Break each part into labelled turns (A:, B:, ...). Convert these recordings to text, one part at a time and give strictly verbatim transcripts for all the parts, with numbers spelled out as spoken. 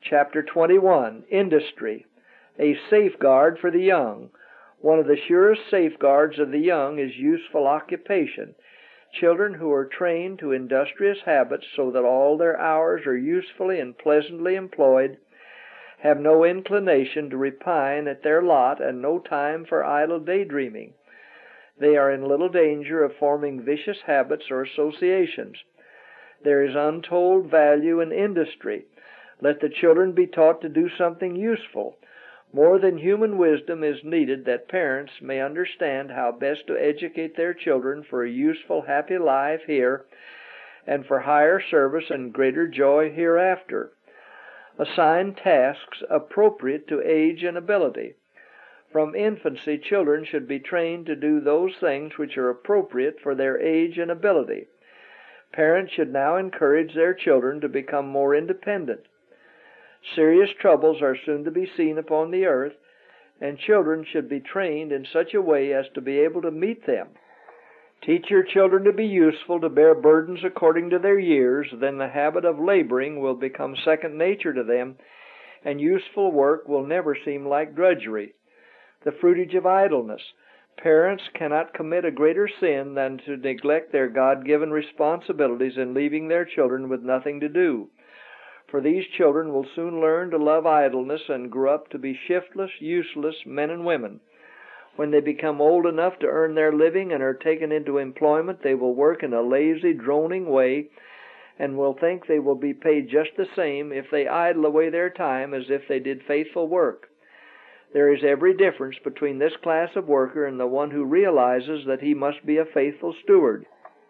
A: Chapter twenty-one, Industry, a safeguard for the young. One of the surest safeguards of the young is useful occupation. Children who are trained to industrious habits so that all their hours are usefully and pleasantly employed have no inclination to repine at their lot and no time for idle daydreaming. They are in little danger of forming vicious habits or associations. There is untold value in industry. Let the children be taught to do something useful. More than human wisdom is needed that parents may understand how best to educate their children for a useful, happy life here and for higher service and greater joy hereafter. Assign tasks appropriate to age and ability. From infancy, children should be trained to do those things which are appropriate for their age and ability. Parents should now encourage their children to become more independent. Serious troubles are soon to be seen upon the earth, and children should be trained in such a way as to be able to meet them. Teach your children to be useful, to bear burdens according to their years, then the habit of laboring will become second nature to them, and useful work will never seem like drudgery. The fruitage of idleness. Parents cannot commit a greater sin than to neglect their God-given responsibilities in leaving their children with nothing to do. For these children will soon learn to love idleness and grow up to be shiftless, useless men and women. When they become old enough to earn their living and are taken into employment, they will work in a lazy, droning way and will think they will be paid just the same if they idle away their time as if they did faithful work. There is every difference between this class of worker and the one who realizes that he must be a faithful steward.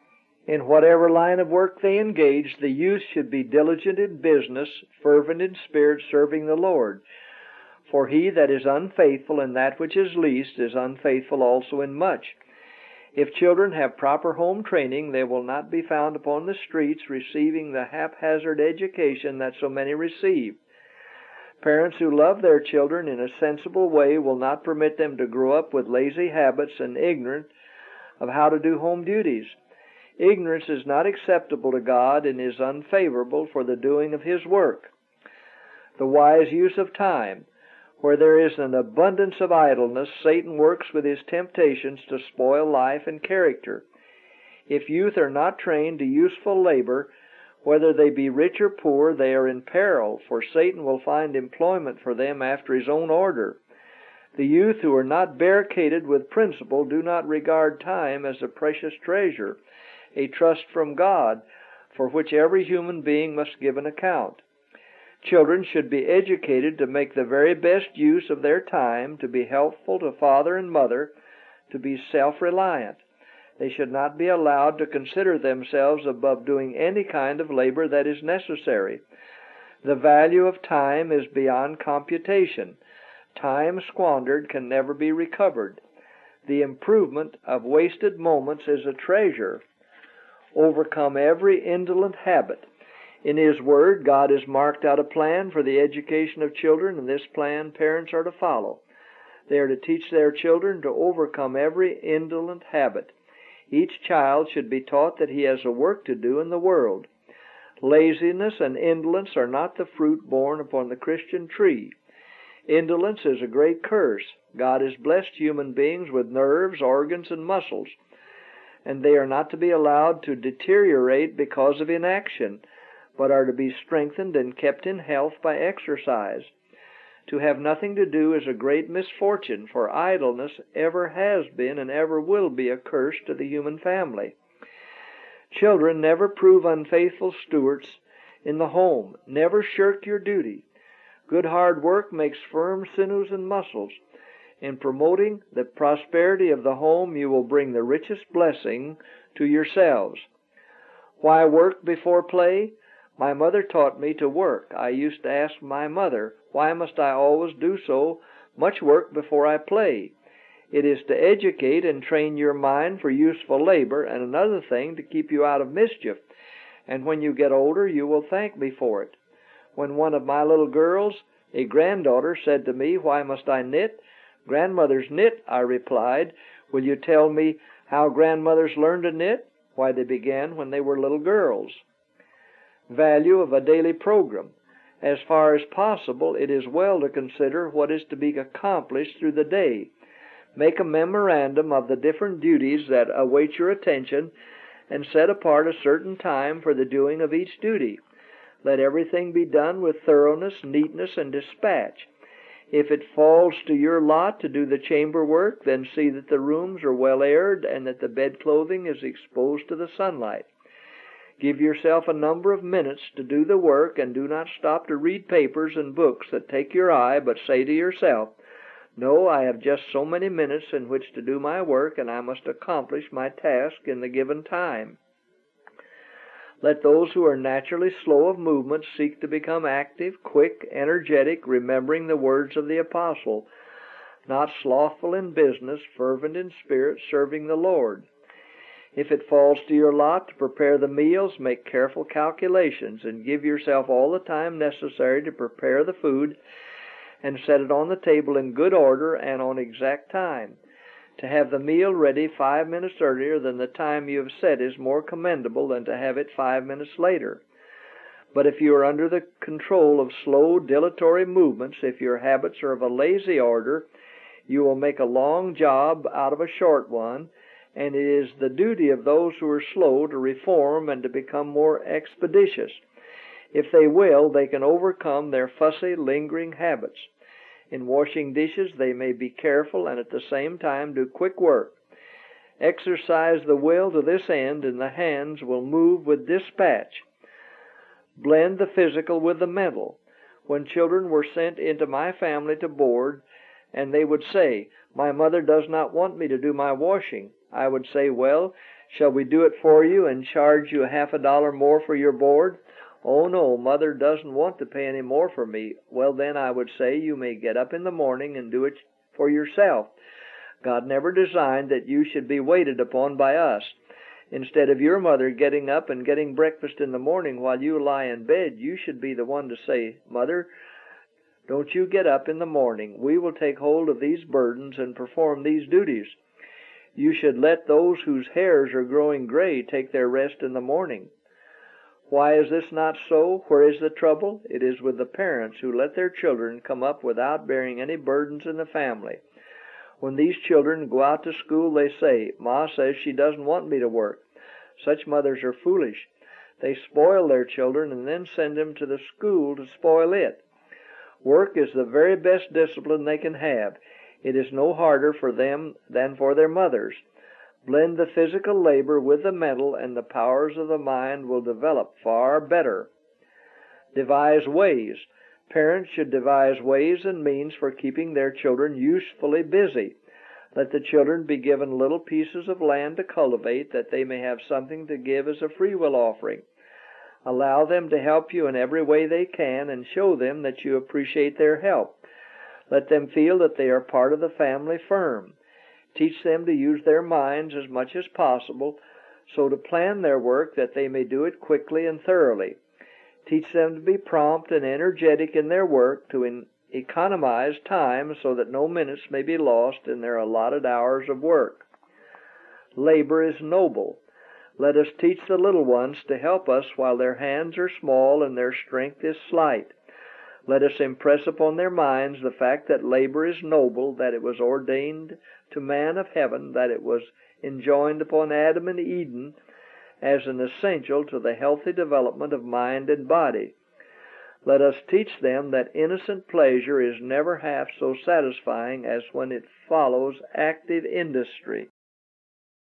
A: In whatever line of work they engage, the youth should be diligent in business, fervent in spirit, serving the Lord. For he that is unfaithful in that which is least is unfaithful also in much. If children have proper home training, they will not be found upon the streets receiving the haphazard education that so many receive. Parents who love their children in a sensible way will not permit them to grow up with lazy habits and ignorant of how to do home duties. Ignorance is not acceptable to God and is unfavorable for the doing of His work. The wise use of time. Where there is an abundance of idleness, Satan works with his temptations to spoil life and character. If youth are not trained to useful labor, whether they be rich or poor, they are in peril, for Satan will find employment for them after his own order. The youth who are not barricaded with principle do not regard time as a precious treasure, a trust from God, for which every human being must give an account. Children should be educated to make the very best use of their time, to be helpful to father and mother, to be self-reliant. They should not be allowed to consider themselves above doing any kind of labor that is necessary. The value of time is beyond computation. Time squandered can never be recovered. The improvement of wasted moments is a treasure. Overcome every indolent habit. In His Word, God has marked out a plan for the education of children, and this plan parents are to follow. They are to teach their children to overcome every indolent habit. Each child should be taught that he has a work to do in the world. Laziness and indolence are not the fruit borne upon the Christian tree. Indolence is a great curse. God has blessed human beings with nerves, organs, and muscles, and they are not to be allowed to deteriorate because of inaction, but are to be strengthened and kept in health by exercise. To have nothing to do is a great misfortune, for idleness ever has been and ever will be a curse to the human family. Children, never prove unfaithful stewards in the home. Never shirk your duty. Good hard work makes firm sinews and muscles. In promoting the prosperity of the home, you will bring the richest blessing to yourselves. Why work before play? My mother taught me to work. I used to ask my mother, why must I always do so much work before I play? It is to educate and train your mind for useful labor, and another thing, to keep you out of mischief. And when you get older, you will thank me for it. When one of my little girls, a granddaughter, said to me, why must I knit? Grandmothers knit, I replied. Will you tell me how grandmothers learned to knit? Why, they began when they were little girls. Value of a daily program. As far as possible, it is well to consider what is to be accomplished through the day. Make a memorandum of the different duties that await your attention, and set apart a certain time for the doing of each duty. Let everything be done with thoroughness, neatness, and dispatch. If it falls to your lot to do the chamber work, then see that the rooms are well aired and that the bed clothing is exposed to the sunlight. Give yourself a number of minutes to do the work, and do not stop to read papers and books that take your eye, but say to yourself, "No, I have just so many minutes in which to do my work, and I must accomplish my task in the given time." Let those who are naturally slow of movement seek to become active, quick, energetic, remembering the words of the apostle, "Not slothful in business, fervent in spirit, serving the Lord." If it falls to your lot to prepare the meals, make careful calculations, and give yourself all the time necessary to prepare the food and set it on the table in good order and on exact time. To have the meal ready five minutes earlier than the time you have set is more commendable than to have it five minutes later. But if you are under the control of slow, dilatory movements, if your habits are of a lazy order, you will make a long job out of a short one, and it is the duty of those who are slow to reform and to become more expeditious. If they will, they can overcome their fussy, lingering habits. In washing dishes, they may be careful and at the same time do quick work. Exercise the will to this end, and the hands will move with dispatch. Blend the physical with the mental. When children were sent into my family to board, and they would say, "My mother does not want me to do my washing," I would say, "Well, shall we do it for you and charge you half a dollar more for your board?" "Oh, no, Mother doesn't want to pay any more for me." "Well, then," I would say, "you may get up in the morning and do it for yourself. God never designed that you should be waited upon by us. Instead of your mother getting up and getting breakfast in the morning while you lie in bed, you should be the one to say, 'Mother, don't you get up in the morning. We will take hold of these burdens and perform these duties.' You should let those whose hairs are growing gray take their rest in the morning." Why is this not so? Where is the trouble? It is with the parents who let their children come up without bearing any burdens in the family. When these children go out to school, they say, "Ma says she doesn't want me to work." Such mothers are foolish. They spoil their children and then send them to the school to spoil it. Work is the very best discipline they can have. It is no harder for them than for their mothers. Blend the physical labor with the mental, and the powers of the mind will develop far better. Devise ways. Parents should devise ways and means for keeping their children usefully busy. Let the children be given little pieces of land to cultivate, that they may have something to give as a free will offering. Allow them to help you in every way they can, and show them that you appreciate their help. Let them feel that they are part of the family firm. Teach them to use their minds as much as possible, so to plan their work that they may do it quickly and thoroughly. Teach them to be prompt and energetic in their work, to in- economize time so that no minutes may be lost in their allotted hours of work. Labor is noble. Let us teach the little ones to help us while their hands are small and their strength is slight. Let us impress upon their minds the fact that labor is noble, that it was ordained to man of heaven, that it was enjoined upon Adam and Eden as an essential to the healthy development of mind and body. Let us teach them that innocent pleasure is never half so satisfying as when it follows active industry.